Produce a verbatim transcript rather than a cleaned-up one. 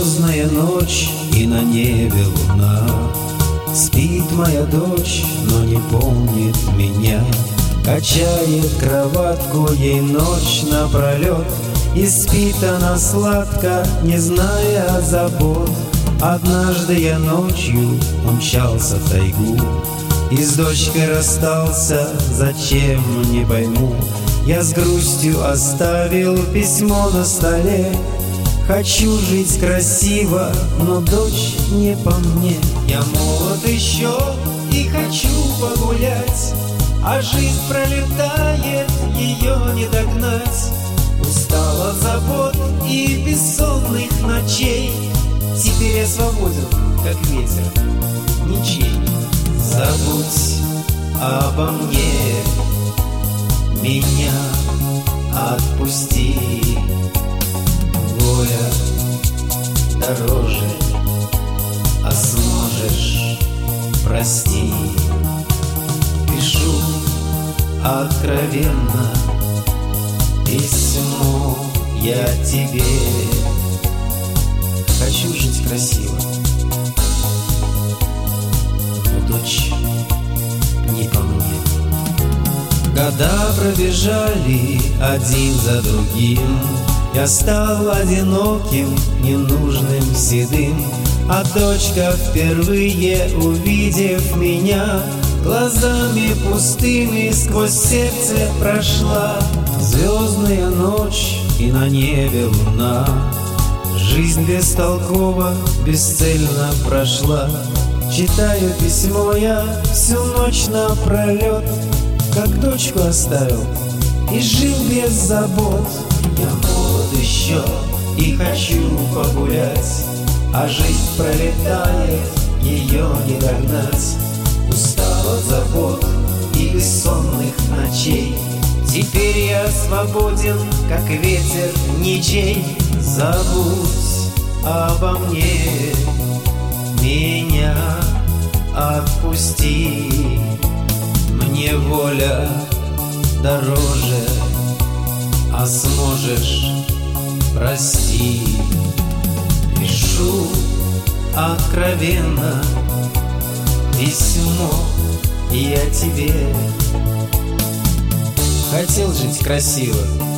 Звездная ночь и на небе луна. Спит моя дочь, но не помнит меня. Качает кроватку ей ночь напролет, и спит она сладко, не зная забот. Однажды я ночью умчался в тайгу и с дочкой расстался, зачем, не пойму. Я с грустью оставил письмо на столе. Хочу жить красиво, но дочь не по мне. Я молод еще и хочу погулять, а жизнь пролетает, ее не догнать. Устал от забот и бессонных ночей. Теперь я свободен, как ветер, ничей. Забудь обо мне, меня отпусти. Воля дороже, а сможешь — прости. Пишу откровенно письмо я тебе. Хочу жить красиво, но дочь не по мне. Года пробежали один за другим. Я стал одиноким, ненужным, седым. А дочка, впервые увидев меня, глазами пустыми сквозь сердце прошла. Звездная ночь и на небе луна. Жизнь бестолкова, бесцельно прошла. Читаю письмо я всю ночь напролет, как дочку оставил и жил без забот. Я молод еще и хочу погулять, а жизнь пролетает, ее не догнать. Устал от забот и бессонных ночей. Теперь я свободен, как ветер, ничей. Забудь обо мне, меня отпусти. Мне воля дороже, а сможешь — прости. Пишу откровенно письмо я тебе. Хотел жить красиво,